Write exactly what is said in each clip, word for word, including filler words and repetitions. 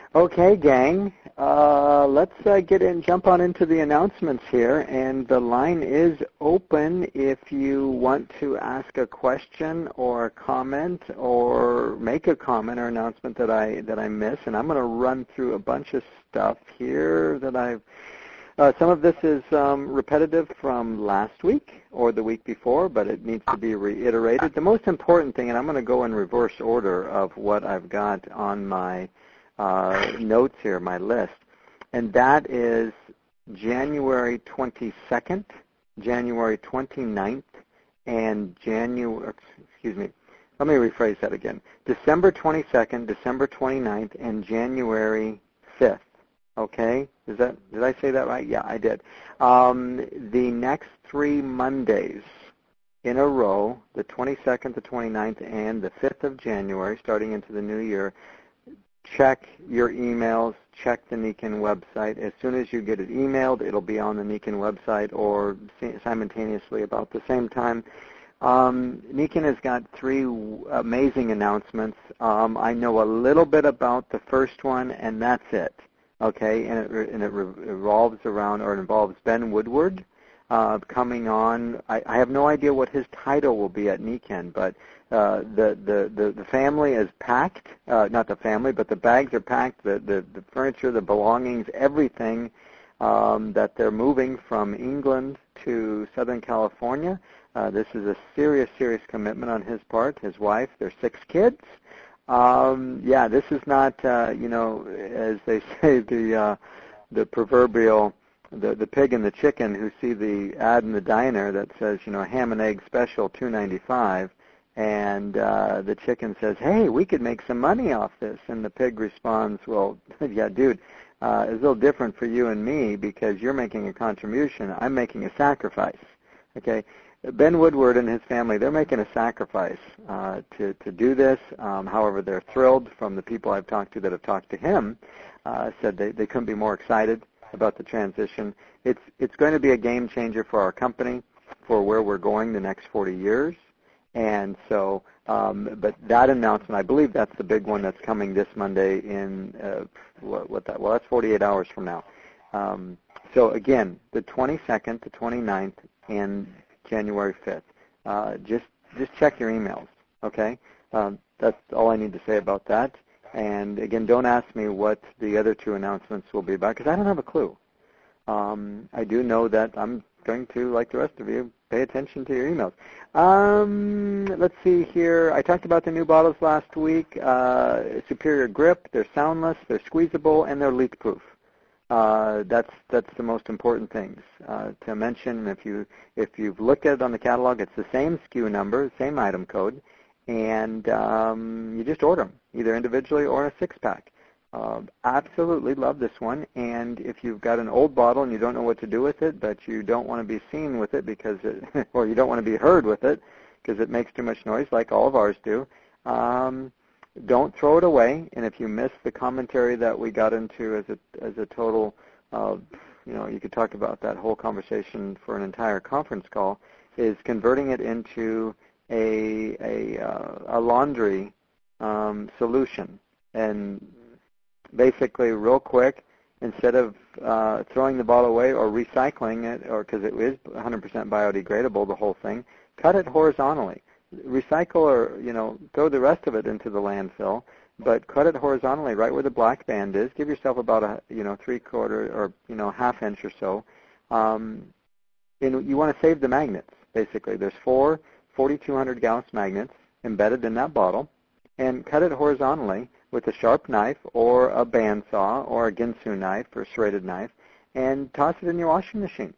Okay, gang. Uh, let's uh, get in, jump on into the announcements here, and the line is open if you want to ask a question or a comment or make a comment or announcement that I that I miss. And I'm going to run through a bunch of stuff here that I've. Uh, some of this is um, repetitive from last week or the week before, but it needs to be reiterated. The most important thing, and I'm going to go in reverse order of what I've got on my uh, notes here, my list, and that is January twenty-second, January twenty-ninth, and January, excuse me, let me rephrase that again. December twenty-second, December twenty-ninth, and January fifth. Okay, is that, did I say that right? Yeah, I did. Um, the next three Mondays in a row, the twenty-second, the twenty-ninth, and the fifth of January, starting into the new year, check your emails, check the Nikken website. As soon as you get it emailed, it'll be on the Nikken website or simultaneously about the same time. Um, Nikken has got three amazing announcements. Um, I know a little bit about the first one, and that's it. Okay, and it, and it revolves around, or it involves Ben Woodward uh, coming on. I, I have no idea what his title will be at Nikken, but uh, the, the, the, the family is packed. Uh, not the family, but the bags are packed, the, the, the furniture, the belongings, everything um, that they're moving from England to Southern California. Uh, this is a serious, serious commitment on his part, his wife, their six kids. Um, yeah, this is not, uh, you know, as they say, the uh, the proverbial, the the pig and the chicken who see the ad in the diner that says, you know, ham and egg special two ninety-five, and uh, the chicken says, hey, we could make some money off this, and the pig responds, well, yeah, dude, uh, it's a little different for you and me because you're making a contribution, I'm making a sacrifice. Okay. Ben Woodward and his family, they're making a sacrifice uh, to, to do this. Um, however, they're thrilled from the people I've talked to that have talked to him, uh, said they, they couldn't be more excited about the transition. It's, it's going to be a game changer for our company, for where we're going the next forty years. And so, um, but that announcement, I believe that's the big one that's coming this Monday in, uh, what, what that, well, that's forty-eight hours from now. Um, so again, the twenty-second, the twenty-ninth, and January fifth. Uh, just just check your emails, okay? Um, that's all I need to say about that. And again, don't ask me what the other two announcements will be about because I don't have a clue. Um, I do know that I'm going to, like the rest of you, pay attention to your emails. Um, let's see here. I talked about the new bottles last week. Uh, superior grip. They're soundless. They're squeezable, and they're leak-proof. Uh, that's that's the most important things uh, to mention. If you if you've looked at it on the catalog, it's the same S K U number, same item code, and um, you just order them either individually or in a six-pack. Uh, absolutely love this one. And if you've got an old bottle and you don't know what to do with it, but you don't want to be seen with it because, it, or you don't want to be heard with it because it makes too much noise, like all of ours do. Um, Don't throw it away, and if you miss the commentary that we got into as a as a total, uh, you know, you could talk about that whole conversation for an entire conference call, is converting it into a a, uh, a laundry um, solution. And basically, real quick, instead of uh, throwing the bottle away or recycling it, or because it is one hundred percent biodegradable, the whole thing, cut it horizontally. Recycle or, you know, throw the rest of it into the landfill, but cut it horizontally right where the black band is. Give yourself about a, you know, three-quarter or, you know, half inch or so. Um, and you want to save the magnets, basically. There's four forty-two hundred Gauss magnets embedded in that bottle, and cut it horizontally with a sharp knife or a bandsaw or a Ginsu knife or a serrated knife, and toss it in your washing machine.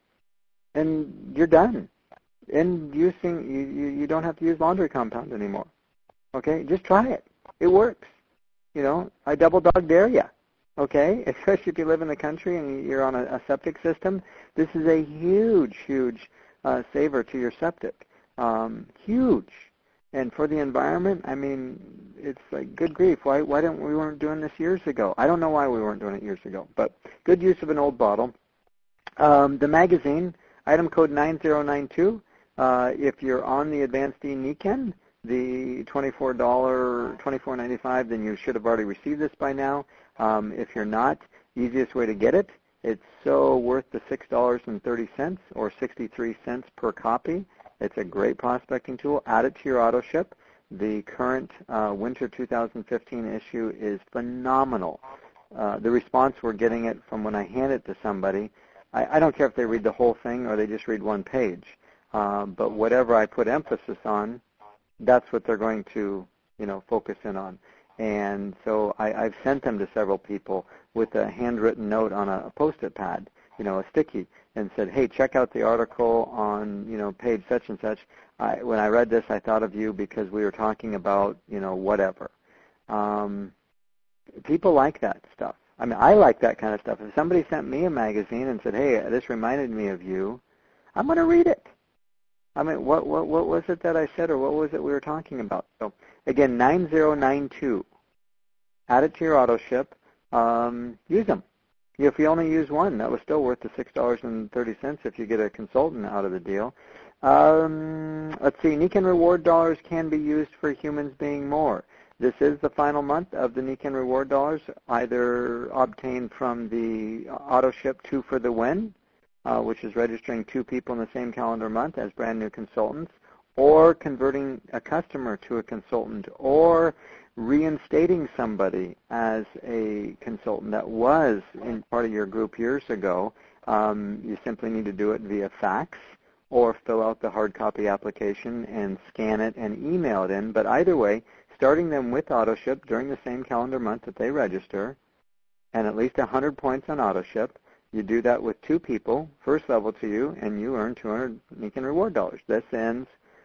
And you're done. And using, you, you, you don't have to use laundry compound anymore. Okay, just try it. It works. You know, I double dog dare you. Okay, especially if you live in the country and you're on a, a septic system. This is a huge, huge uh, saver to your septic. Um, huge. And for the environment, I mean, it's like, good grief. Why why didn't we weren't doing this years ago? I don't know why we weren't doing it years ago, but good use of an old bottle. Um, the magazine, item code nine zero nine two. Uh, if you're on the Advanced E Nikken, the twenty-four dollars, twenty-four ninety-five, then you should have already received this by now. Um, if you're not, easiest way to get it, it's so worth the six dollars and thirty cents or sixty-three cents per copy. It's a great prospecting tool. Add it to your auto ship. The current uh, winter two thousand fifteen issue is phenomenal. Uh, the response we're getting it from when I hand it to somebody, I, I don't care if they read the whole thing or they just read one page, uh, but whatever I put emphasis on, that's what they're going to, you know, focus in on. And so I, I've sent them to several people with a handwritten note on a, a Post-it pad, you know, a sticky, and said, hey, check out the article on, you know, page such and such. I, when I read this, I thought of you because we were talking about, you know, whatever. Um, people like that stuff. I mean, I like that kind of stuff. If somebody sent me a magazine and said, hey, this reminded me of you, I'm going to read it. I mean, what, what, what was it that I said, or what was it we were talking about? So, again, nine zero nine two. Add it to your auto ship. Um, use them. If you only use one, that was still worth the six dollars and thirty cents if you get a consultant out of the deal. Um, let's see. Nikken Reward Dollars can be used for humans being more. This is the final month of the Nikken Reward Dollars, either obtained from the auto ship Two for the Win, uh, which is registering two people in the same calendar month as brand new consultants, or converting a customer to a consultant, or reinstating somebody as a consultant that was in part of your group years ago. Um, you simply need to do it via fax or fill out the hard copy application and scan it and email it in. But either way, starting them with AutoShip during the same calendar month that they register, and at least one hundred points on AutoShip. You do that with two people, first level to you, and you earn two hundred Nikken Reward Dollars. This ends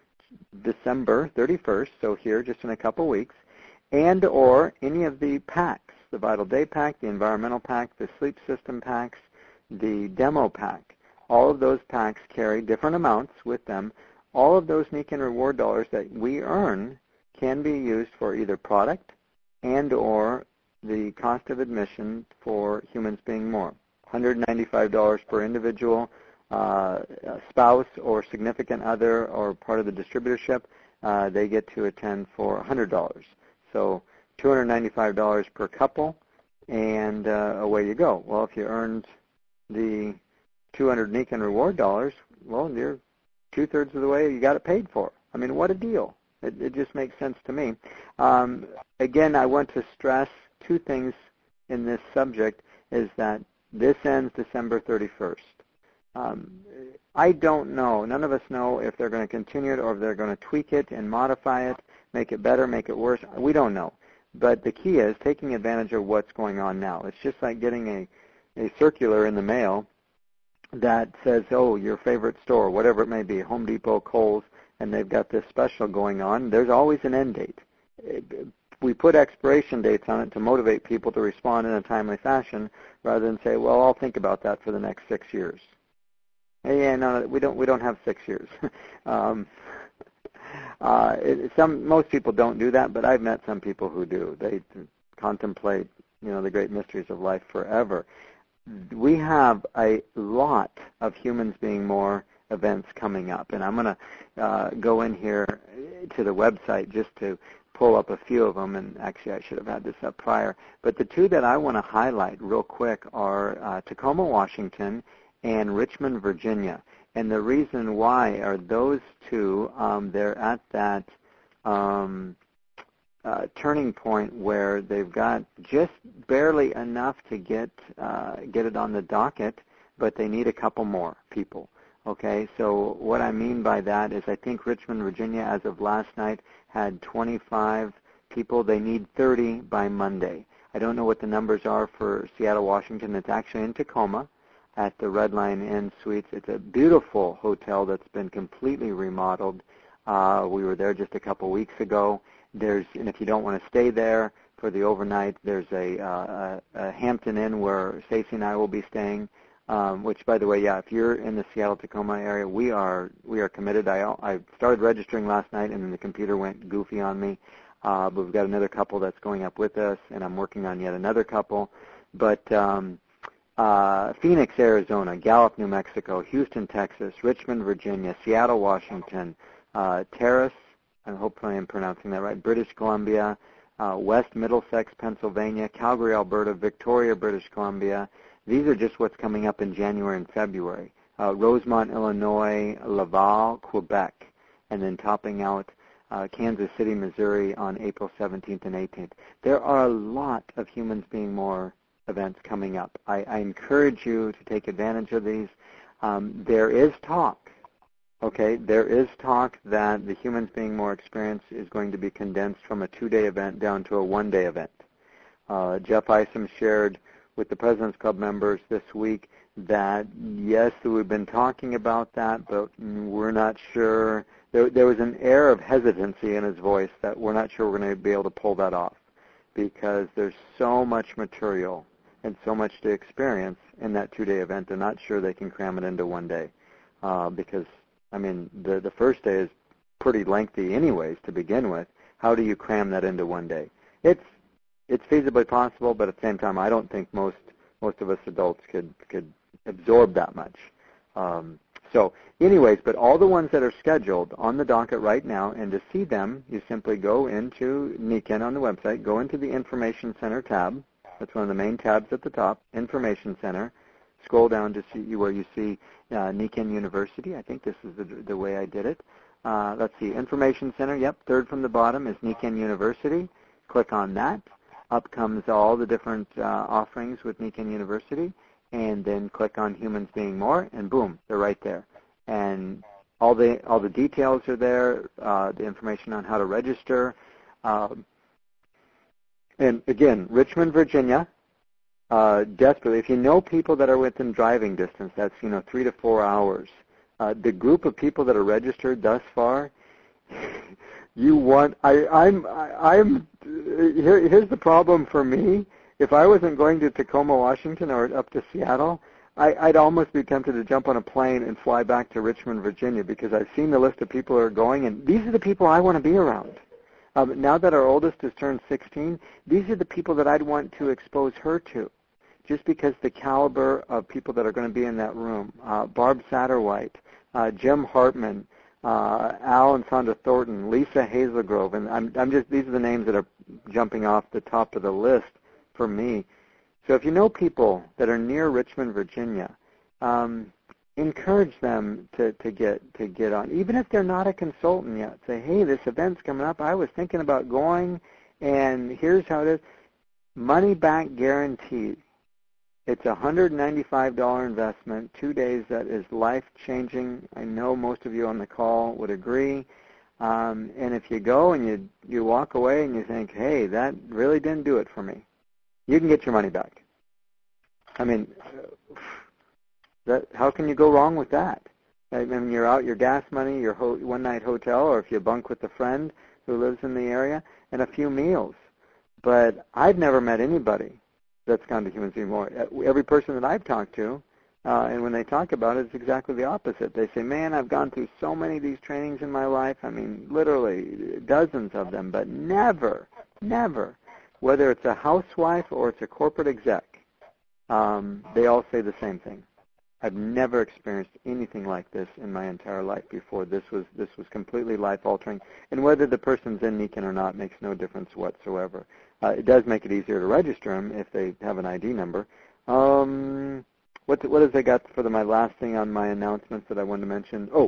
December thirty-first, so here just in a couple weeks, and or any of the packs, the Vital Day Pack, the Environmental Pack, the Sleep System Packs, the Demo Pack. All of those packs carry different amounts with them. All of those Nikken Reward Dollars that we earn can be used for either product and or the cost of admission for humans being more. one hundred ninety-five dollars per individual, uh, spouse or significant other or part of the distributorship, uh, they get to attend for one hundred dollars. So two hundred ninety-five dollars per couple, and uh, away you go. Well, if you earned the two hundred Nikken Reward Dollars, well, you're two-thirds of the way, you got it paid for. I mean, what a deal. It, it just makes sense to me. Um, again, I want to stress two things in this subject is that this ends December thirty-first. Um, I don't know. None of us know if they're going to continue it or if they're going to tweak it and modify it, make it better, make it worse. We don't know. But the key is taking advantage of what's going on now. It's just like getting a, a circular in the mail that says, oh, your favorite store, whatever it may be, Home Depot, Kohl's, and they've got this special going on. There's always an end date. It, we put expiration dates on it to motivate people to respond in a timely fashion rather than say, well, I'll think about that for the next six years. Hey, yeah, no, we don't, we don't have six years. um, uh, it, some, most people don't do that, but I've met some people who do. They contemplate, you know, the great mysteries of life forever. We have a lot of humans being more events coming up, and I'm going to uh, go in here to the website just to pull up a few of them, and actually I should have had this up prior, but the two that I want to highlight real quick are uh, Tacoma, Washington, and Richmond, Virginia. And the reason why are those two, um, they're at that um, uh, turning point where they've got just barely enough to get uh, get it on the docket, but they need a couple more people. Okay, so what I mean by that is I think Richmond, Virginia, as of last night, had twenty-five people. They need thirty by Monday. I don't know what the numbers are for Seattle, Washington. It's actually in Tacoma at the Red Line Inn Suites. It's a beautiful hotel that's been completely remodeled. Uh, we were there just a couple weeks ago. There's, and if you don't want to stay there for the overnight, there's a, uh, a, a Hampton Inn where Stacey and I will be staying. Um, which, by the way, yeah, if you're in the Seattle-Tacoma area, we are we are committed. I I started registering last night, and then the computer went goofy on me. Uh, but we've got another couple that's going up with us, and I'm working on yet another couple. But um, uh, Phoenix, Arizona, Gallup, New Mexico, Houston, Texas, Richmond, Virginia, Seattle, Washington, uh, Terrace, I hope I'm pronouncing that right, British Columbia, uh, West Middlesex, Pennsylvania, Calgary, Alberta, Victoria, British Columbia. These are just what's coming up in January and February. Uh, Rosemont, Illinois, Laval, Quebec, and then topping out uh, Kansas City, Missouri on April seventeenth and eighteenth. There are a lot of Humans Being More events coming up. I, I encourage you to take advantage of these. Um, there is talk, okay, there is talk that the Humans Being More experience is going to be condensed from a two-day event down to a one-day event. Uh, Jeff Isom shared with the President's Club members this week that, yes, we've been talking about that, but we're not sure. There, there was an air of hesitancy in his voice that we're not sure we're going to be able to pull that off because there's so much material and so much to experience in that two-day event. They're not sure they can cram it into one day uh, because, I mean, the, the first day is pretty lengthy anyways to begin with. How do you cram that into one day? It's it's feasibly possible, but at the same time, I don't think most most of us adults could could absorb that much. Um, so anyways, but all the ones that are scheduled on the docket right now, and to see them, you simply go into N I C E N on the website, go into the Information Center tab. That's one of the main tabs at the top, Information Center. Scroll down to see where you see uh, N I C E N University. I think this is the, the way I did it. Uh, let's see, Information Center, yep, third from the bottom is N I C E N University. Click on that. Up comes all the different uh, offerings with N I C E N University, and then click on Humans Being More, and boom, they're right there. And all the all the details are there, uh, the information on how to register. Uh, and again, Richmond, Virginia, uh, desperately, if you know people that are within driving distance, that's, you know, three to four hours. Uh, the group of people that are registered thus far, you want, I, I'm, I, I'm, here, here's the problem for me. If I wasn't going to Tacoma, Washington or up to Seattle, I, I'd almost be tempted to jump on a plane and fly back to Richmond, Virginia, because I've seen the list of people who are going, and these are the people I want to be around. Um, now that our oldest has turned sixteen, these are the people that I'd want to expose her to, just because the caliber of people that are going to be in that room. Uh, Barb Satterwhite, uh, Jim Hartman, uh, Al and Sandra Thornton, Lisa Hazelgrove, and I'm, I'm just, these are the names that are jumping off the top of the list for me. So if you know people that are near Richmond, Virginia, um, encourage them to, to get to get on. Even if they're not a consultant yet, say, hey, this event's coming up. I was thinking about going, and here's how it is. Money back guaranteed. It's a one hundred ninety-five dollars investment, two days that is life-changing. I know most of you on the call would agree. Um, and if you go and you you walk away and you think, hey, that really didn't do it for me, you can get your money back. I mean, that, how can you go wrong with that? I mean, you're out your gas money, your ho- one-night hotel, or if you bunk with a friend who lives in the area, and a few meals. But I've never met anybody that's gone to Humans Being More. Every person that I've talked to, uh, and when they talk about it, it's exactly the opposite. They say, man, I've gone through so many of these trainings in my life. I mean, literally dozens of them, but never, never, whether it's a housewife or it's a corporate exec, um, they all say the same thing. I've never experienced anything like this in my entire life before. This was this was completely life-altering. And whether the person's in N I C E N or not makes no difference whatsoever. Uh, it does make it easier to register them if they have an I D number. Um, what, what has I got for the, my last thing on my announcements that I wanted to mention? Oh,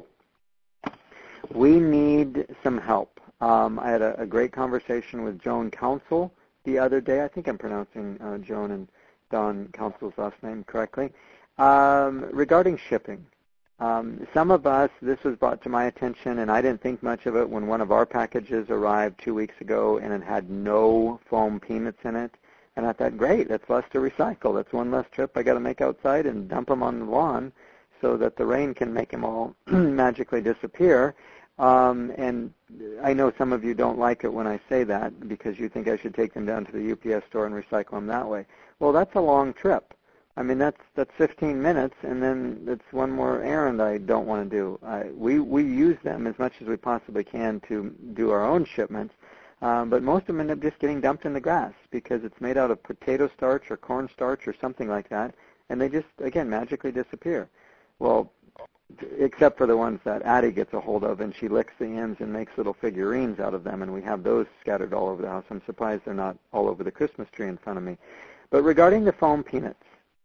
we need some help. Um, I had a, a great conversation with Joan Council the other day. I think I'm pronouncing uh, Joan and Don Council's last name correctly. Um, regarding shipping, um, some of us, this was brought to my attention, and I didn't think much of it when one of our packages arrived two weeks ago, and it had no foam peanuts in it. And I thought, great, that's less to recycle. That's one less trip I got to make outside and dump them on the lawn so that the rain can make them all magically disappear. Um, and I know some of you don't like it when I say that because you think I should take them down to the U P S store and recycle them that way. Well, that's a long trip. I mean, that's that's fifteen minutes, and then it's one more errand I don't want to do. I, we, we use them as much as we possibly can to do our own shipments, um, but most of them end up just getting dumped in the grass because it's made out of potato starch or corn starch or something like that, and they just, again, magically disappear. Well, except for the ones that Addie gets a hold of, and she licks the ends and makes little figurines out of them, and we have those scattered all over the house. I'm surprised they're not all over the Christmas tree in front of me. But regarding the foam peanuts,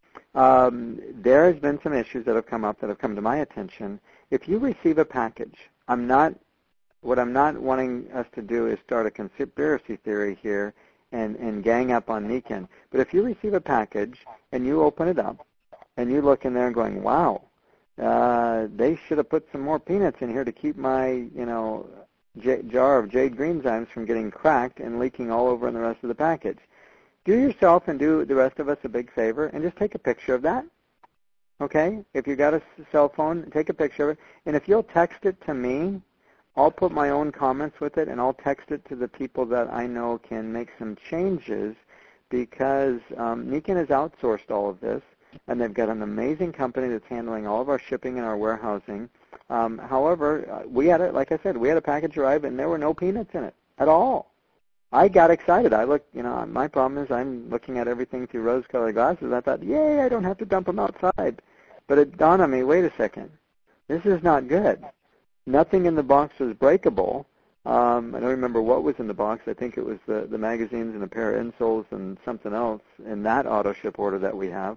um, there has been some issues that have come up that have come to my attention. If you receive a package, I'm not, what I'm not wanting us to do is start a conspiracy theory here and, and gang up on Nikken. But if you receive a package and you open it up and you look in there and going, wow, uh, they should have put some more peanuts in here to keep my, you know, j- jar of Jade Greenzymes from getting cracked and leaking all over in the rest of the package. Do yourself and do the rest of us a big favor and just take a picture of that. Okay? If you got a cell phone, take a picture of it. And if you'll text it to me, I'll put my own comments with it, and I'll text it to the people that I know can make some changes, because um, Nikken has outsourced all of this, and they've got an amazing company that's handling all of our shipping and our warehousing. Um, however, we had it, like I said, we had a package arrive, and there were no peanuts in it at all. I got excited. I looked, you know, my problem is I'm looking at everything through rose-colored glasses. I thought, yay, I don't have to dump them outside. But it dawned on me, wait a second, this is not good. Nothing in the box was breakable. Um, I don't remember what was in the box. I think it was the, the magazines and a pair of insoles and something else in that auto ship order that we have.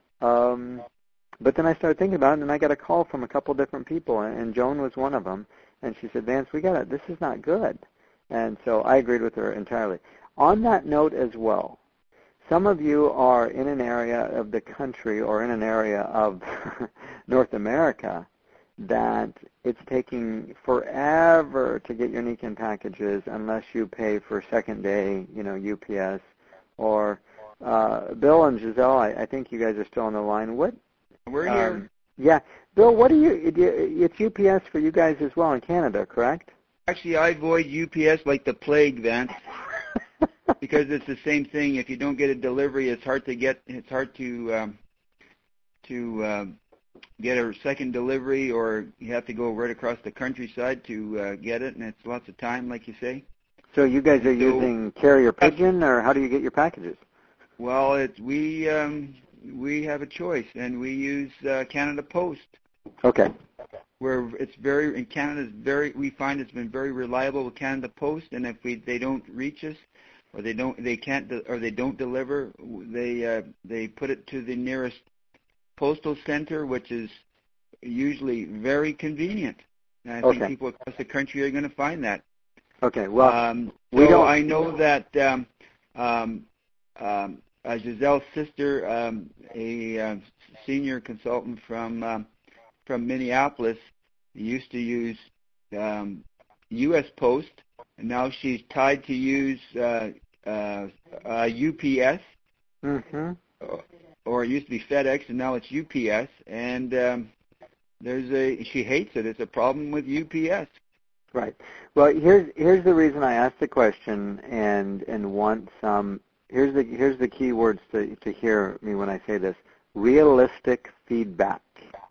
Um, but then I started thinking about it, and I got a call from a couple different people, and Joan was one of them. And she said, Vance, we got it. This is not good. And so I agreed with her entirely. On that note as well, some of you are in an area of the country or in an area of North America that it's taking forever to get your Nikken packages unless you pay for second day, you know, U P S. Or uh, Bill and Giselle, I, I think you guys are still on the line. What? We're um, here. Yeah. Bill, what do you, it's U P S for you guys as well in Canada, correct? Actually, I avoid U P S like the plague, Vance, because it's the same thing. If you don't get a delivery, it's hard to get. It's hard to um, to uh, get a second delivery, or you have to go right across the countryside to uh, get it, and it's lots of time, like you say. So you guys are so, using Carrier Pigeon, or how do you get your packages? Well, it's we um, we have a choice, and we use uh, Canada Post. Okay. Where it's very in Canada is very we find it's been very reliable with Canada Post, and if we they don't reach us, or they don't they can't de- or they don't deliver, they uh, they put it to the nearest postal center, which is usually very convenient. And I Okay. think people across the country are going to find that. Okay. Well, um, we so don't. I know that um, um, um, uh, Giselle's sister, um, a uh, senior consultant from um, from Minneapolis, used to use um, U S Post, and now she's tied to use uh, uh, uh, U P S, Mm-hmm. or, or it used to be FedEx, and now it's U P S. And um, there's a she hates it. It's a problem with U P S. Right. Well, here's here's the reason I asked the question, and and want some. Here's the here's the key words to to hear me when I say this: realistic feedback.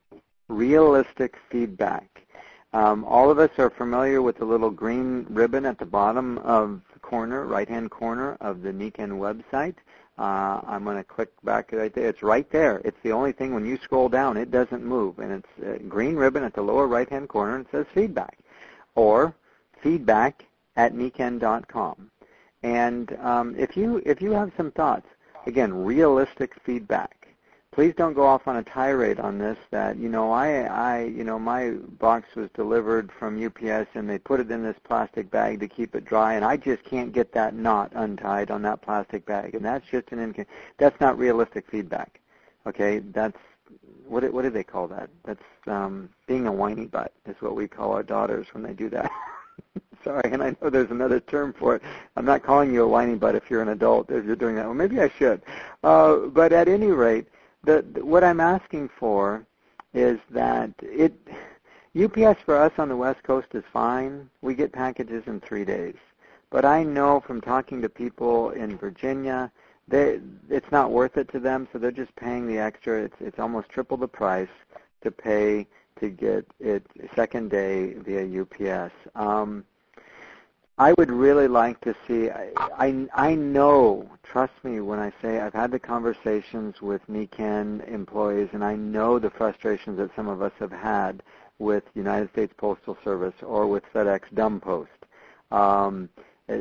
Realistic feedback. Um, all of us are familiar with the little green ribbon at the bottom of the corner, right-hand corner of the Nikken website. Uh, I'm going to click back right there. It's right there. It's the only thing when you scroll down, it doesn't move, and it's a green ribbon at the lower right-hand corner, and it says feedback, or feedback at nikken dot com. And um, if you if you have some thoughts, again, realistic feedback. Please don't go off on a tirade on this that, you know, I, I, you know, my box was delivered from U P S and they put it in this plastic bag to keep it dry, and I just can't get that knot untied on that plastic bag, and that's just an inc- that's not realistic feedback. Okay, that's what do, what do they call that? That's um, being a whiny butt is what we call our daughters when they do that. Sorry, and I know there's another term for it. I'm not calling you a whiny butt if you're an adult, if you're doing that. Well, maybe I should. Uh, but at any rate, The, the, what I'm asking for is that it, U P S for us on the West Coast is fine. We get packages in three days. But I know from talking to people in Virginia, they, it's not worth it to them, so they're just paying the extra. It's, it's almost triple the price to pay to get it second day via U P S. Um, I would really like to see, I, I, I know, trust me when I say I've had the conversations with Niken employees, and I know the frustrations that some of us have had with United States Postal Service or with FedEx Dumb Post. Um,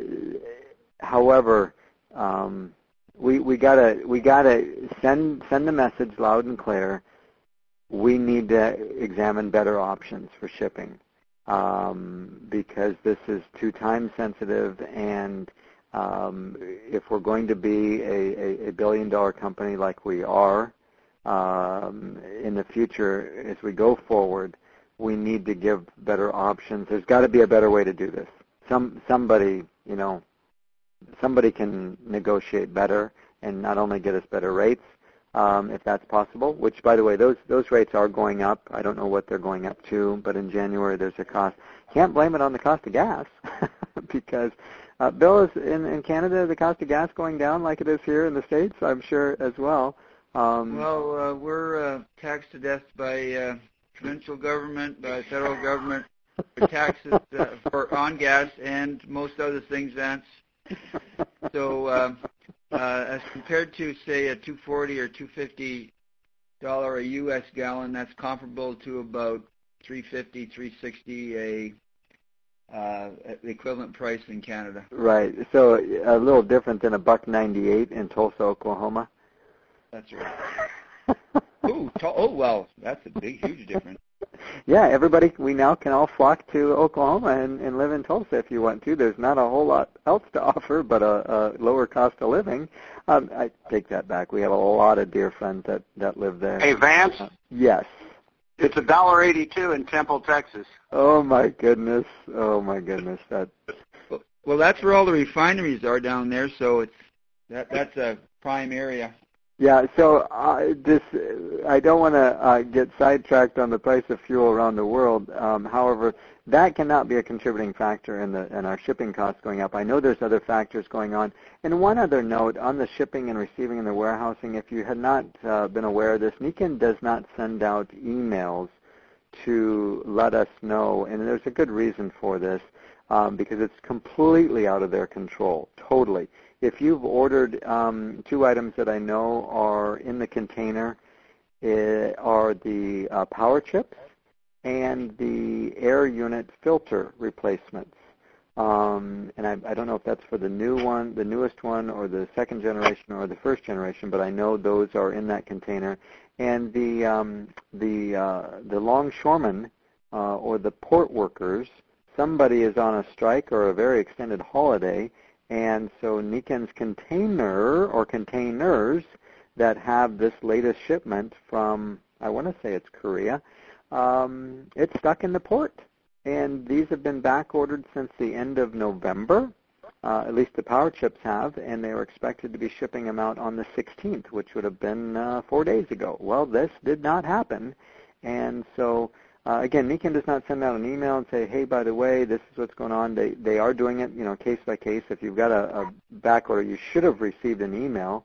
however, um, we we gotta we gotta send send the message loud and clear. We need to examine better options for shipping. Um, because this is too time sensitive, and um, if we're going to be a, a, a billion dollar company like we are um, in the future, as we go forward, we need to give better options. There's got to be a better way to do this. Some somebody, you know, somebody can negotiate better and not only get us better rates, Um, if that's possible, which, by the way, those those rates are going up. I don't know what they're going up to, but in January there's a cost. Can't blame it on the cost of gas because, uh, Bill, is in, in Canada the cost of gas going down like it is here in the States, I'm sure, as well. Um, well, uh, we're uh, taxed to death by uh, provincial government, by federal government, for taxes uh, for on gas and most other things, Vance. So uh, uh, as compared to, say, a two forty or two fifty dollar a U S gallon, that's comparable to about three fifty, three sixty a uh, the equivalent price in Canada. Right. So a little different than a buck ninety-eight in Tulsa, Oklahoma. That's right. Ooh, to- oh well, that's a big, huge difference. Yeah, everybody, we now can all flock to Oklahoma and, and live in Tulsa if you want to. There's not a whole lot else to offer but a, a lower cost of living. Um, I take that back. We have a lot of dear friends that, that live there. Hey, Vance? Uh, yes. It's a dollar eighty-two in Temple, Texas. Oh, my goodness. Oh, my goodness. That. Well, well, that's where all the refineries are down there, so it's that that's a prime area. Yeah, so uh, this, I don't want to uh, get sidetracked on the price of fuel around the world. Um, however, that cannot be a contributing factor in, the, in our shipping costs going up. I know there's other factors going on. And one other note, on the shipping and receiving and the warehousing, if you had not uh, been aware of this, Niken does not send out emails to let us know, and there's a good reason for this, um, because it's completely out of their control, totally. If you've ordered um, two items that I know are in the container, uh, are the uh, power chips and the air unit filter replacements. Um, and I, I don't know if that's for the new one, the newest one, or the second generation, or the first generation, but I know those are in that container. And the um, the uh, the longshoremen uh, or the port workers, somebody is on a strike or a very extended holiday. And so Niken's container or containers that have this latest shipment from, I want to say it's Korea, um, it's stuck in the port. And these have been back ordered since the end of November, uh, at least the power chips have, and they were expected to be shipping them out on the sixteenth, which would have been uh, four days ago. Well, this did not happen. And so Uh, again, Niken does not send out an email and say, hey, by the way, this is what's going on. They they are doing it, you know, case by case. If you've got a, a back order, you should have received an email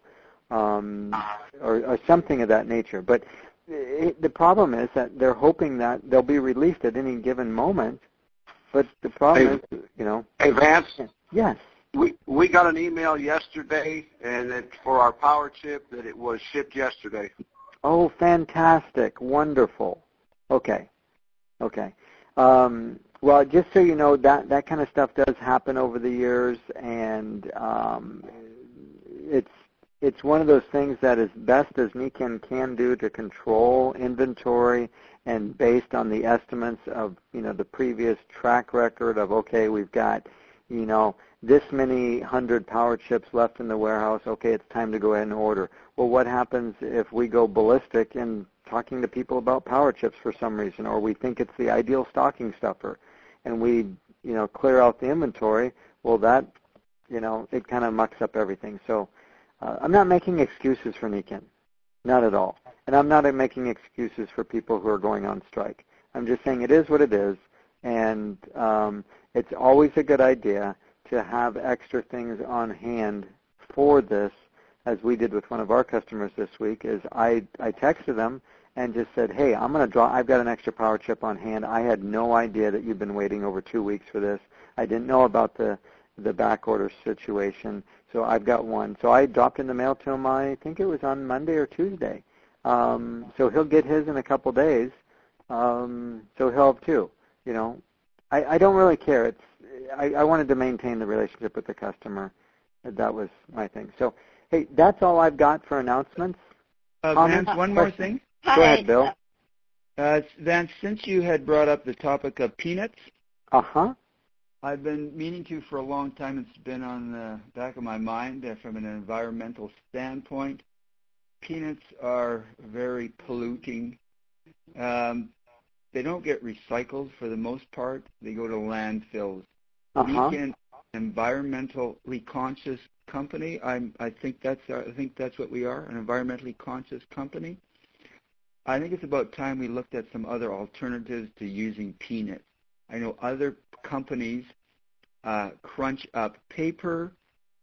um, or, or something of that nature. But it, the problem is that they're hoping that they'll be released at any given moment. But the problem hey, is, you know. Hey, Vance? Yes. We we got an email yesterday, and it's for our power chip that it was shipped yesterday. Oh, fantastic. Wonderful. Okay. Okay. Um, well, just so you know, that, that kind of stuff does happen over the years, and um, it's it's one of those things that as best as Niken can do to control inventory, and based on the estimates of, you know, the previous track record of, okay, we've got, you know, this many hundred power chips left in the warehouse, okay, it's time to go ahead and order. Well, what happens if we go ballistic and talking to people about power chips for some reason, or we think it's the ideal stocking stuffer, and we, you know, clear out the inventory? Well, that, you know, it kind of mucks up everything. So uh, I'm not making excuses for Niken, not at all. And I'm not making excuses for people who are going on strike. I'm just saying it is what it is, and um, it's always a good idea to have extra things on hand for this, as we did with one of our customers this week. Is I, I texted them and just said, hey, I'm going to draw, I've got an extra power chip on hand. I had no idea that you've been waiting over two weeks for this. I didn't know about the the back order situation. So I've got one. So I dropped in the mail to him, I think it was on Monday or Tuesday. Um, so he'll get his in a couple days. Um, so he'll have two. You know, I, I don't really care. It's I, I wanted to maintain the relationship with the customer. That was my thing. So, hey, that's all I've got for announcements. Uh, Comments? Vance, one more thing. Go ahead, Bill. Uh, Vance, since you had brought up the topic of peanuts, Uh-huh. I've been meaning to for a long time. It's been on the back of my mind uh, from an environmental standpoint. Peanuts are very polluting. Um, they don't get recycled for the most part. They go to landfills. Uh-huh. Weekend environmentally conscious company. I'm, I think that's our, I think that's what we are, an environmentally conscious company. I think it's about time we looked at some other alternatives to using peanuts. I know other companies uh, crunch up paper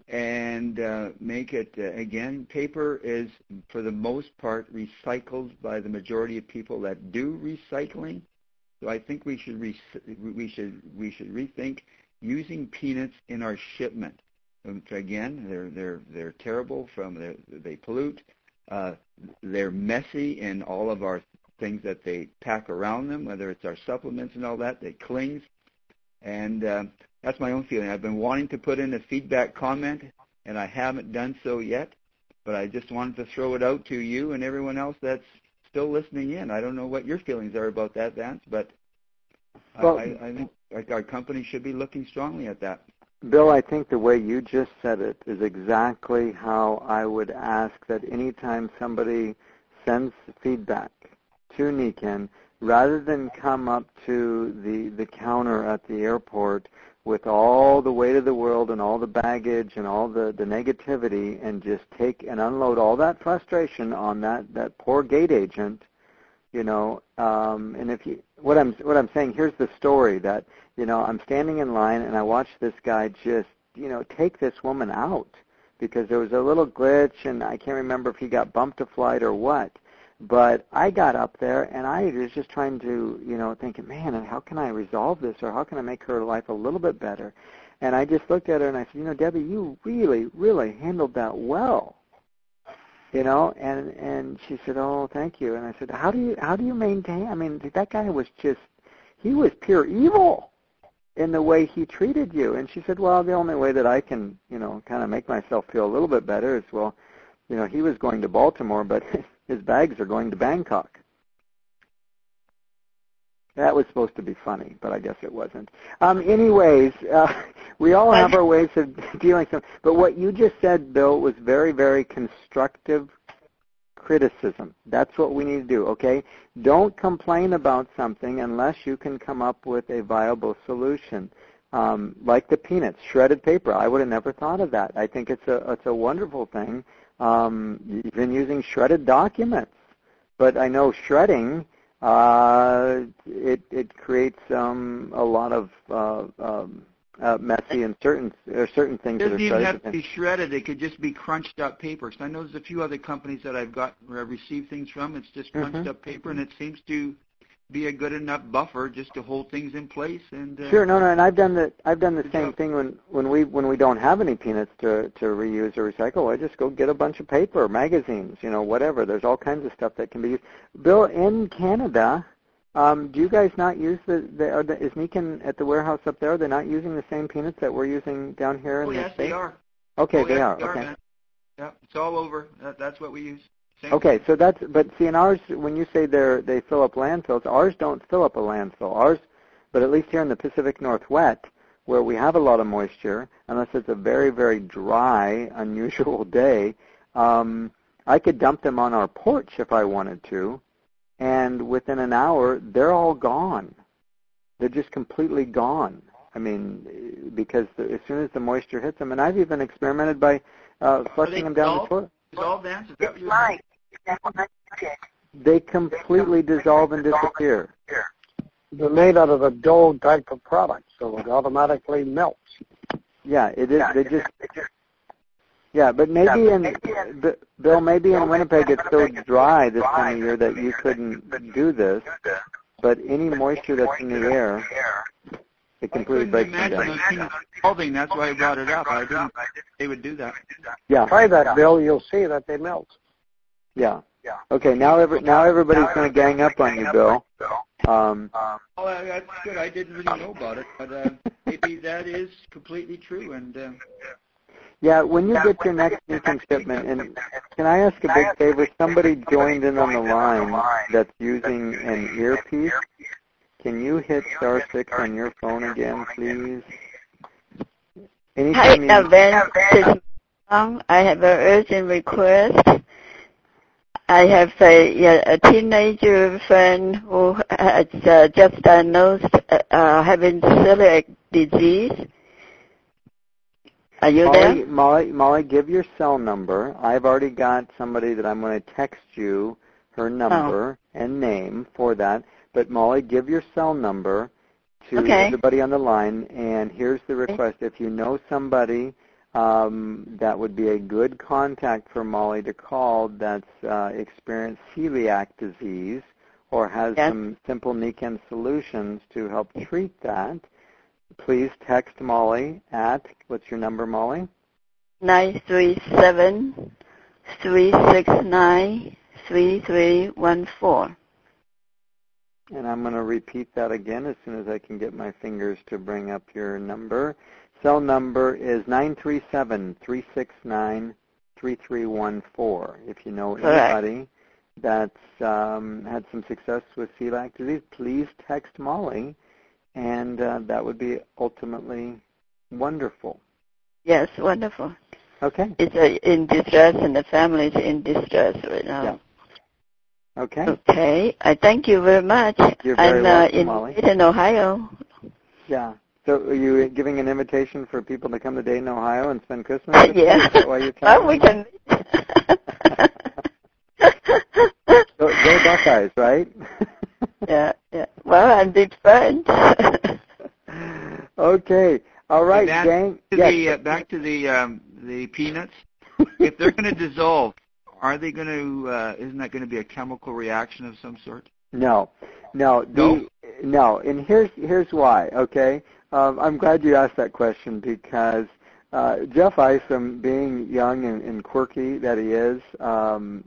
and uh, make it, uh, again, paper is, for the most part, recycled by the majority of people that do recycling. So I think we should re- we should we should rethink using peanuts in our shipment. Um, again, they're they're they're terrible. From their, they pollute. Uh, they're messy in all of our things that they pack around them, whether it's our supplements and all that. They clings, and uh, that's my own feeling. I've been wanting to put in a feedback comment, and I haven't done so yet. But I just wanted to throw it out to you and everyone else that's still listening in. I don't know what your feelings are about that, Vance, but well, I, I think our company should be looking strongly at that. Bill, I think the way you just said it is exactly how I would ask that anytime somebody sends feedback to Niken, rather than come up to the, the counter at the airport with all the weight of the world and all the baggage and all the, the negativity and just take and unload all that frustration on that, that poor gate agent, you know, um, and if you, what I'm, what I'm saying, here's the story that, you know, I'm standing in line and I watched this guy just, you know, take this woman out because there was a little glitch and I can't remember if he got bumped a flight or what. But I got up there and I was just trying to, you know, thinking, man, how can I resolve this or how can I make her life a little bit better? And I just looked at her and I said, you know, Debbie, you really, really handled that well. You know, and and she said, "Oh, thank you." And I said, "How do you how do you maintain?" I mean, that guy was just he was pure evil in the way he treated you. And she said, "Well, the only way that I can, you know, kind of make myself feel a little bit better is, well, you know, he was going to Baltimore, but his bags are going to Bangkok." That was supposed to be funny, but I guess it wasn't. Um, anyways, uh, we all have our ways of dealing with them. But what you just said, Bill, was very, very constructive criticism. That's what we need to do, okay? Don't complain about something unless you can come up with a viable solution. Um, like the peanuts, shredded paper. I would have never thought of that. I think it's a, it's a wonderful thing. Um, even using shredded documents. But I know shredding... Uh, it it creates um, a lot of uh, um, uh, messy and certain uh, certain things. It doesn't that are even have shredded. to be shredded. It could just be crunched up paper. So I know there's a few other companies that I've got where I've received things from. It's just crunched mm-hmm. up paper, and it seems to be a good enough buffer just to hold things in place. And uh, sure, no, no, and I've done the I've done the same job. thing when when we when we don't have any peanuts to to reuse or recycle. I just go get a bunch of paper, magazines, you know, whatever. There's all kinds of stuff that can be used. Bill, in Canada. Um, do you guys not use the, the, are the, is Niken at the warehouse up there, they're not using the same peanuts that we're using down here in oh, the yes, States? they are. Okay, oh, they yes, are, they okay. Are, yeah, it's all over. That, that's what we use. Same okay, thing. so that's, but see in ours, when you say they're, they fill up landfills, ours don't fill up a landfill. Ours, but at least here in the Pacific Northwest, where we have a lot of moisture, unless it's a very, very dry, unusual day, um, I could dump them on our porch if I wanted to. And within an hour, they're all gone. They're just completely gone. I mean, because the, as soon as the moisture hits them, and I've even experimented by uh, flushing them down the toilet. Dissolve, Vance? Is that what you're saying? They completely dissolve and disappear. They're made out of a dough type of product, so it automatically melts. Yeah, it is. They just. Yeah, but maybe in, Bill, maybe in Winnipeg it's so dry this time of year that you couldn't do this, but any moisture that's in the air, It completely I breaks couldn't them imagine down. those peanuts dissolving. That's why I brought it up. I didn't. They would do that. Yeah. Try that, Bill. You'll see that they melt. Yeah. Okay. Now, every, now everybody's going to gang up on you, Bill. Um, Oh, uh, that's good. I didn't really know about it, but uh, maybe that is completely true. And uh, yeah, when you get your next Nikon shipment, and can I ask a big favor? Somebody joined in on the line that's using an earpiece. Can you hit star six on your phone again, please? Hi, Anytime you, Evan. This is Mom. I have an urgent request. I have a, yeah, a teenager friend who has uh, just diagnosed uh, having celiac disease. Are you Molly, there? Molly, Molly, give your cell number. I've already got somebody that I'm going to text you her number Oh. and name for that. But Molly, give your cell number to Okay. everybody on the line. And here's the request: if you know somebody um, that would be a good contact for Molly to call that's uh, experienced celiac disease or has Yes. some simple Niken solutions to help treat that, please text Molly at, what's your number, Molly? nine three seven, three six nine, three three one four. And I'm going to repeat that again as soon as I can get my fingers to bring up your number. Cell number is nine three seven, three six nine, three three one four. If you know Correct. anybody that's um, had some success with celiac disease, please text Molly, and uh, that would be ultimately wonderful. Yes, wonderful. Okay. It's uh, in distress, and the family is in distress right now. Yeah. Okay. Okay. I thank you very much. You're very I'm welcome, uh, in Molly. Dayton, Ohio. Yeah. So are you giving an invitation for people to come to Dayton, Ohio and spend Christmas with you? Yeah. Is that why you're Well, telling we me? can. Go, go Buckeyes, right? Yeah, yeah. Well, I'm big friends. Okay. All right, back gang. to Yes. the uh, back to the um, the peanuts. If they're going to dissolve, are they going to? Uh, isn't that going to be a chemical reaction of some sort? No, no, the, No? no. And here's here's why. Okay, um, I'm glad you asked that question because uh, Jeff Isom, being young and, and quirky that he is, um,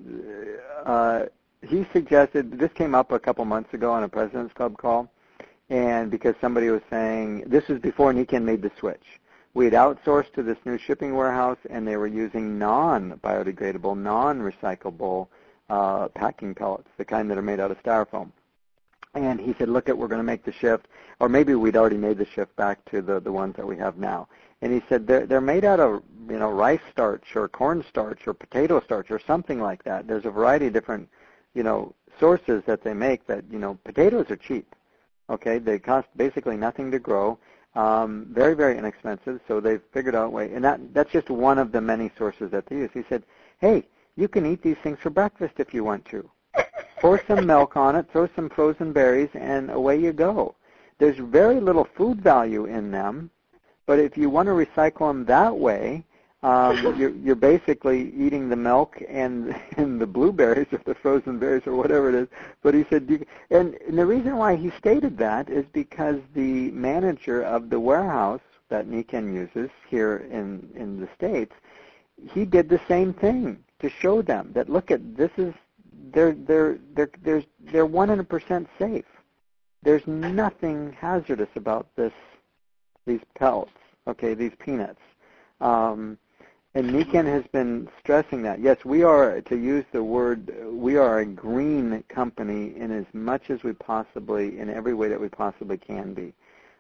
uh, he suggested this came up a couple months ago on a President's Club call, and because somebody was saying this was before Niken made the switch. We had outsourced to this new shipping warehouse, and they were using non-biodegradable, non-recyclable uh, packing pellets, the kind that are made out of styrofoam. And he said, look, at we're going to make the shift, or maybe we'd already made the shift back to the, the ones that we have now. And he said, they're, they're made out of, you know, rice starch or corn starch or potato starch or something like that. There's a variety of different, you know, sources that they make that, you know, potatoes are cheap. Okay, they cost basically nothing to grow. Um, very, very inexpensive, so they've figured out a way. And that, that's just one of the many sources that they use. He said, hey, you can eat these things for breakfast if you want to. Pour some milk on it, throw some frozen berries, and away you go. There's very little food value in them, but if you want to recycle them that way, um, you're, you're basically eating the milk and, and the blueberries or the frozen berries or whatever it is. But he said, you, and, and the reason why he stated that is because the manager of the warehouse that Niken uses here in, in the States, he did the same thing to show them that, look, at this is, they're, they're, they're, they're, they're one hundred percent safe. There's nothing hazardous about this, these pellets, okay, these peanuts. Um, And Niken has been stressing that. Yes, we are, to use the word, we are a green company in as much as we possibly, in every way that we possibly can be.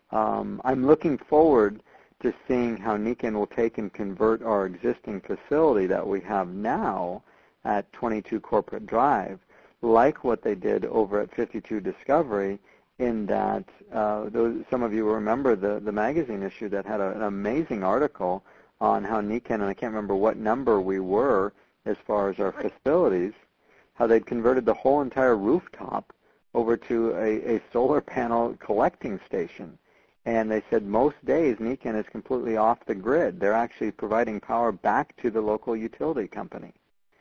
Um, I'm looking forward to seeing how Niken will take and convert our existing facility that we have now at twenty-two Corporate Drive, like what they did over at fifty-two Discovery, in that uh, those, some of you will remember the, the magazine issue that had a, an amazing article on how Niken, and I can't remember what number we were as far as our facilities, how they'd converted the whole entire rooftop over to a, a solar panel collecting station. And they said most days Niken is completely off the grid. They're actually providing power back to the local utility company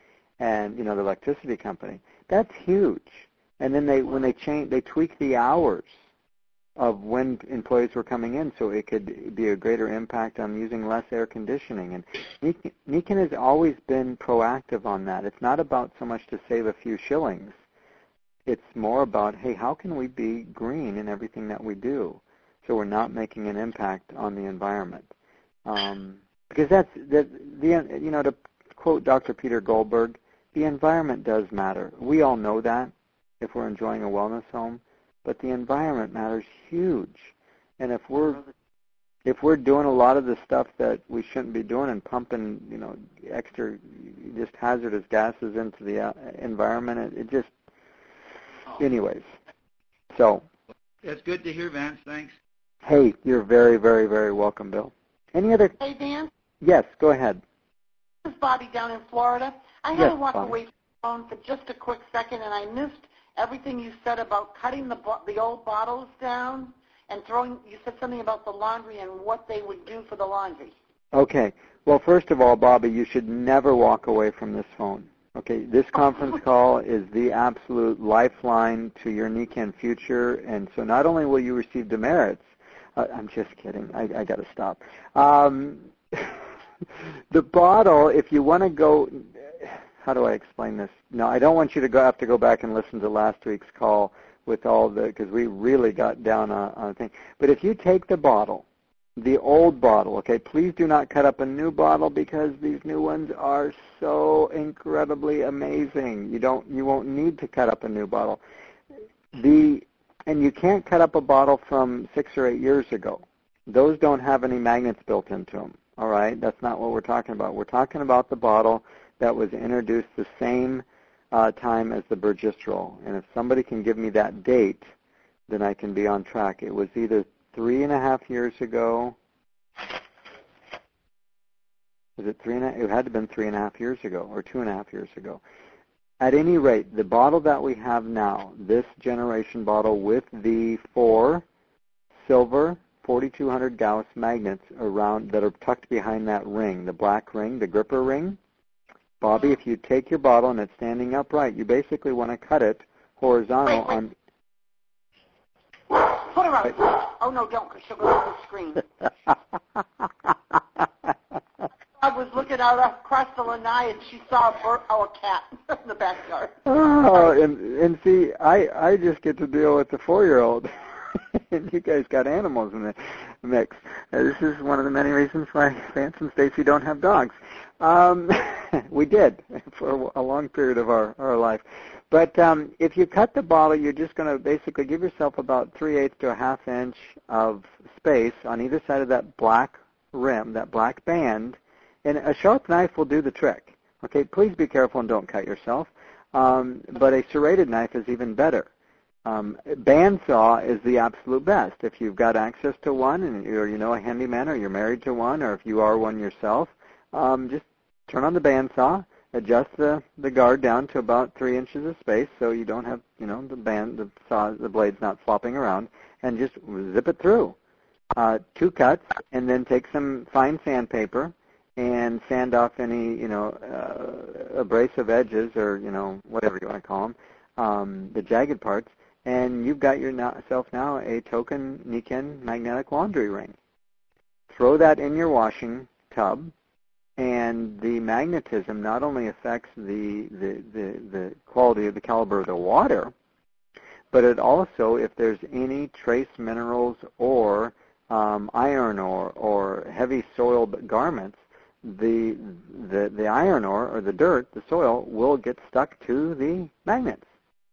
and, you know, the electricity company. That's huge. And then they, when they change, they tweak the hours of when employees were coming in, so it could be a greater impact on using less air conditioning. And Nikken has always been proactive on that. It's not about so much to save a few shillings. It's more about, hey, how can we be green in everything that we do, so we're not making an impact on the environment? Um, because that's the, the you know, to quote Doctor Peter Goldberg, the environment does matter. We all know that if we're enjoying a wellness home, but the environment matters huge. And if we're if we're doing a lot of the stuff that we shouldn't be doing and pumping, you know, extra just hazardous gases into the uh, environment, it, it just, anyways. So. That's good to hear, Vance. Thanks. Hey, you're very, very, very welcome, Bill. Any other? Hey, Vance. Yes, go ahead. This is Bobby down in Florida. I had yes, to walk Bobby. away from the phone for just a quick second, and I missed everything you said about cutting the bo- the old bottles down and throwing. You said something about the laundry and what they would do for the laundry. Okay. Well, first of all, Bobby, you should never walk away from this phone. Okay, this conference call is the absolute lifeline to your Nikken future, and so not only will you receive demerits, uh, I'm just kidding, I, I got to stop. Um, the bottle, if you want to go, how do I explain this? No, I don't want you to go have to go back and listen to last week's call with all the, because we really got down on, on a thing. But if you take the bottle, the old bottle, okay, please do not cut up a new bottle because these new ones are so incredibly amazing. You don't, you won't need to cut up a new bottle. The, and you can't cut up a bottle from six or eight years ago. Those don't have any magnets built into them, all right? That's not what we're talking about. We're talking about the bottle that was introduced the same uh, time as the Burgistrol. And if somebody can give me that date, then I can be on track. It was either three and a half years ago. Was it three and a, it had to have been three and a half years ago or two and a half years ago. At any rate, the bottle that we have now, this generation bottle with the four silver forty-two hundred Gauss magnets around that are tucked behind that ring, the black ring, the gripper ring. Bobby, if you take your bottle and it's standing upright, you basically want to cut it horizontal wait, wait. on. Put her up. Oh, no, don't, because she'll go to the screen. I was looking out across the lanai, and she saw a, bird, oh, a cat in the backyard. Oh, and, and see, I, I just get to deal with the four-year-old. And you guys got animals in the mix. Uh, this is one of the many reasons why Vance and Stacy don't have dogs. Um, we did for a long period of our, our life. But um, if you cut the bottle, you're just going to basically give yourself about three-eighths to a half inch of space on either side of that black rim, that black band, and a sharp knife will do the trick. Okay, please be careful and don't cut yourself. Um, but a serrated knife is even better. Um, bandsaw is the absolute best. If you've got access to one, and you're, you know, a handyman, or you're married to one, or if you are one yourself, um, just turn on the bandsaw, adjust the, the guard down to about three inches of space, so you don't have, you know, the band, the saw, the blade's not flopping around, and just zip it through. Uh, two cuts, and then take some fine sandpaper and sand off any, you know, uh, abrasive edges, or, you know, whatever you want to call them, um, the jagged parts. And you've got yourself now a token Nikken magnetic laundry ring. Throw that in your washing tub, and the magnetism not only affects the, the, the, the quality of the caliber of the water, but it also, if there's any trace minerals or um, iron ore or heavy soiled garments, the, the, the iron ore or the dirt, the soil, will get stuck to the magnets.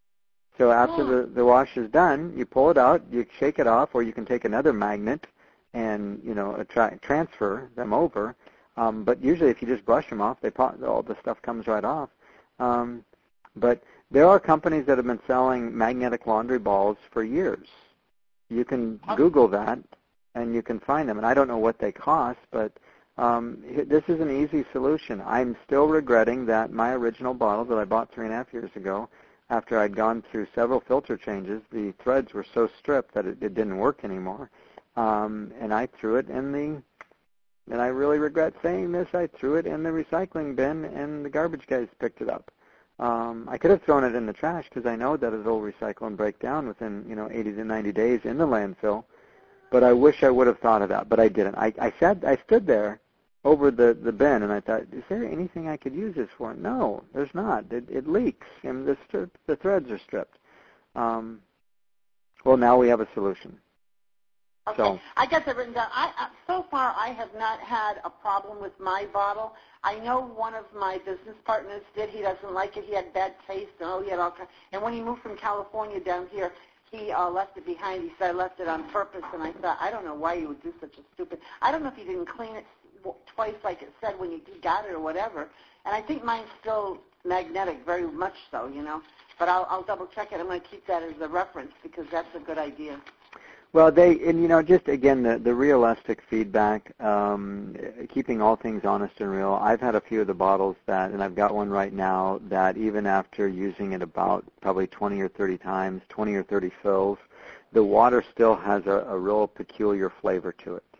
So after the, the wash is done, you pull it out, you shake it off, or you can take another magnet and, you know, attract, transfer them over. Um, but usually if you just brush them off, they pop, all the stuff comes right off. Um, but there are companies that have been selling magnetic laundry balls for years. You can Google that, and you can find them. And I don't know what they cost, but um, this is an easy solution. I'm still regretting that my original bottle that I bought three and a half years ago, after I'd gone through several filter changes, the threads were so stripped that it, it didn't work anymore. Um, and I threw it in the, and I really regret saying this, I threw it in the recycling bin, and the garbage guys picked it up. Um, I could have thrown it in the trash because I know that it'll recycle and break down within, you know, eighty to ninety days in the landfill. But I wish I would have thought of that, but I didn't. I, I said I stood there over the, the bin, and I thought, is there anything I could use this for? No, there's not. It, it leaks, and the, stri- the threads are stripped. Um, well, now we have a solution. Okay, So, I got that written down. I, uh, so far, I have not had a problem with my bottle. I know one of my business partners did. He doesn't like it. He had bad taste, and oh, he had all kinds. And when he moved from California down here, he uh, left it behind. He said I left it on purpose, and I thought, I don't know why you would do such a stupid. I don't know if he didn't clean it twice like it said when you got it or whatever. And I think mine's still magnetic, very much so, you know. But I'll, I'll double check it. I'm going to keep that as a reference because that's a good idea. well, they, and you know, just again, the, the realistic feedback, um, keeping all things honest and real. I've had a few of the bottles that, and I've got one right now, that even after using it about probably twenty or thirty times, twenty or thirty fills, the water still has a, a real peculiar flavor to it.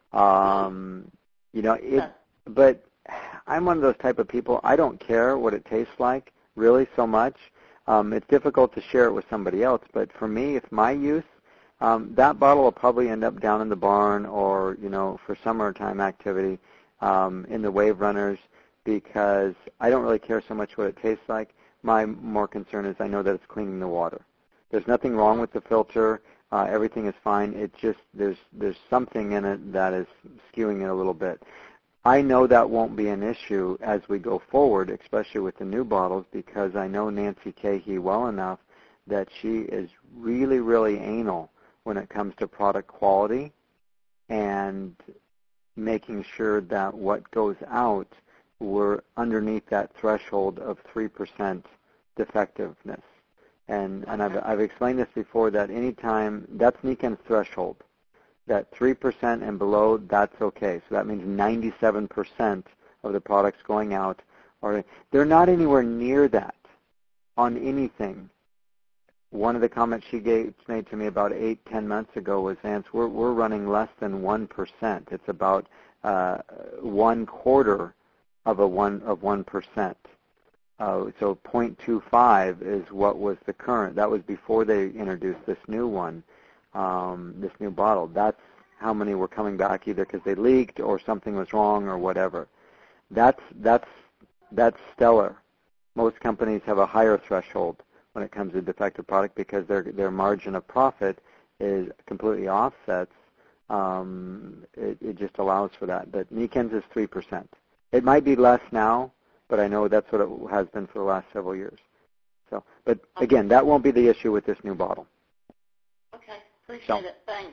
Um, you know, it, but I'm one of those type of people, I don't care what it tastes like, really, so much. Um, it's difficult to share it with somebody else, but for me, it's my use. Um, that bottle will probably end up down in the barn or, you know, for summertime activity um, in the wave runners because I don't really care so much what it tastes like. My more concern is I know that it's cleaning the water. There's nothing wrong with the filter. Uh, everything is fine. It just, there's, there's something in it that is skewing it a little bit. I know that won't be an issue as we go forward, especially with the new bottles, because I know Nancy Cahey well enough that she is really, really anal when it comes to product quality and making sure that what goes out, we're underneath that threshold of three percent defectiveness. And, and I've, I've explained this before, that anytime, that's Niken's threshold, that three percent and below, that's okay. So that means ninety-seven percent of the products going out are, they're not anywhere near that on anything. One of the comments she gave, made to me about eight, ten months ago was, Vance, we're, we're running less than one percent. It's about uh, one quarter of a one of one percent. Uh, so zero point two five is what was the current. That was before they introduced this new one, um, this new bottle. That's how many were coming back, either because they leaked or something was wrong or whatever. That's that's that's stellar. Most companies have a higher threshold when it comes to defective product because their their margin of profit is completely offsets. Um, it, it just allows for that. But Niken's is three percent. It might be less now, but I know that's what it has been for the last several years. So, but again, that won't be the issue with this new bottle. Okay, appreciate So. it. Thanks.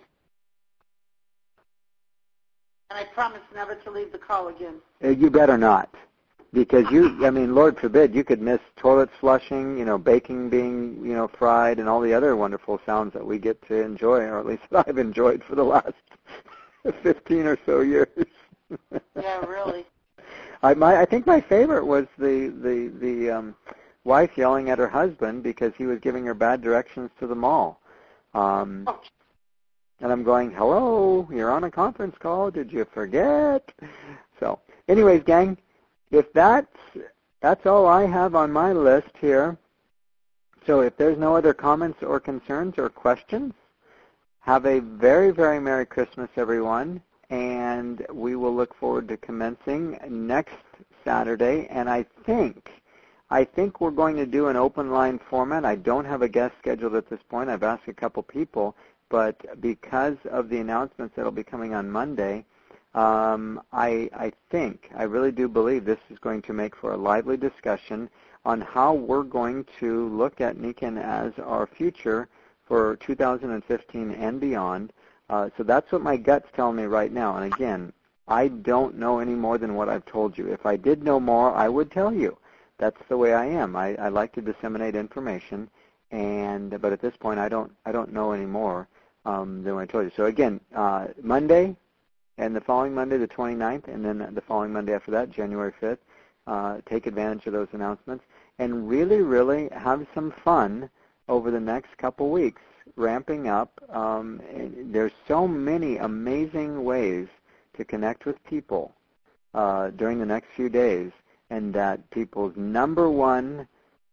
And I promise never to leave the call again. Uh, You better not. Because you, I mean, Lord forbid, you could miss toilets flushing, you know, bacon being, you know, fried, and all the other wonderful sounds that we get to enjoy, or at least that I've enjoyed for the last fifteen or so years. Yeah, really. I, my, I think my favorite was the the the um, wife yelling at her husband because he was giving her bad directions to the mall. Um, Oh. And I'm going, hello, you're on a conference call. Did you forget? So, anyways, gang. If that's, that's all I have on my list here. So if there's no other comments or concerns or questions, have a very, very Merry Christmas, everyone. And we will look forward to commencing next Saturday. And I think, I think we're going to do an open line format. I don't have a guest scheduled at this point. I've asked a couple people. But because of the announcements that will be coming on Monday, Um, I, I think, I really do believe this is going to make for a lively discussion on how we're going to look at Niken as our future for two thousand fifteen and beyond. Uh, so that's what my gut's telling me right now. And again, I don't know any more than what I've told you. If I did know more, I would tell you. That's the way I am. I, I like to disseminate information, and but at this point, I don't I don't know any more um, than what I told you. So again, uh, Monday. And the following Monday, the twenty-ninth, and then the following Monday after that, January fifth, uh, take advantage of those announcements and really, really have some fun over the next couple weeks, ramping up. Um, there's so many amazing ways to connect with people uh, during the next few days, and that people's number one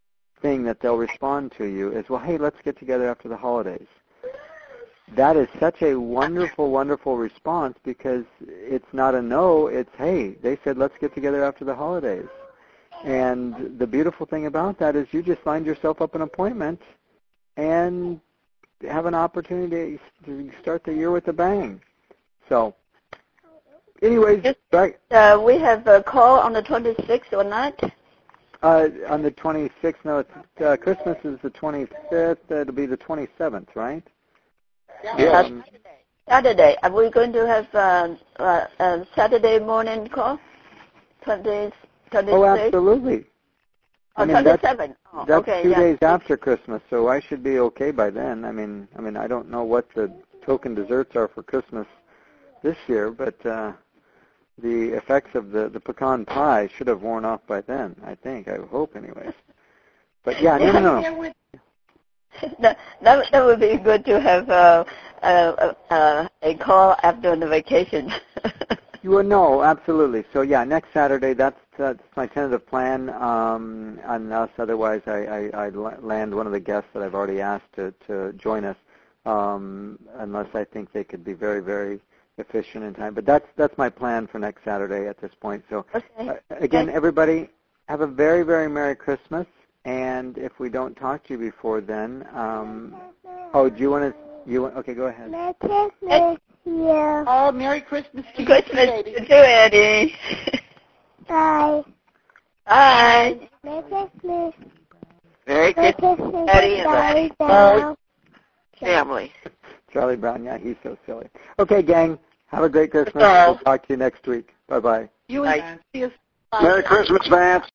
thing that they'll respond to you is, well, hey, let's get together after the holidays. That is such a wonderful, wonderful response because it's not a no, it's, hey, they said let's get together after the holidays. And the beautiful thing about that is you just find yourself up an appointment and have an opportunity to start the year with a bang. So, anyways, back. Uh, we have a call on the twenty-sixth or not? Uh, on the twenty-sixth, no, it's, uh, Christmas is the twenty-fifth, it'll be the twenty-seventh, right? Yes. Um, Saturday. Are we going to have uh, uh, a Saturday morning call? twenty, twenty-six? oh, absolutely. Oh, I mean, twenty-seven. That's, oh, that's okay, two yeah. days after Christmas, so I should be okay by then. I mean, I mean, I don't know what the token desserts are for Christmas this year, but uh, the effects of the, the pecan pie should have worn off by then, I think. I hope, anyways. But yeah, no, no, no. that, that, that would be good to have uh, uh, uh, a call after the vacation. You will know, absolutely. So yeah, next Saturday, that's that's my tentative plan. Um, unless otherwise I, I, I land one of the guests that I've already asked to, to join us. Um, unless I think they could be very, very efficient in time. But that's that's my plan for next Saturday at this point. So okay. uh, again, everybody, have a very, very Merry Christmas. And if we don't talk to you before then, um, oh, do you want to? You want, okay? Go ahead. Merry Christmas. Yeah. Oh, Merry Christmas to you, Christmas baby. to you, Eddie. Bye. Bye. Merry Christmas. Merry Merry Christmas, Christmas, Eddie and Charlie the Brown. family. Charlie Brown, yeah, he's so silly. Okay, gang, have a great Christmas. Bye. We'll talk to you next week. Bye-bye. You Bye. and see us. Merry Christmas, Vance.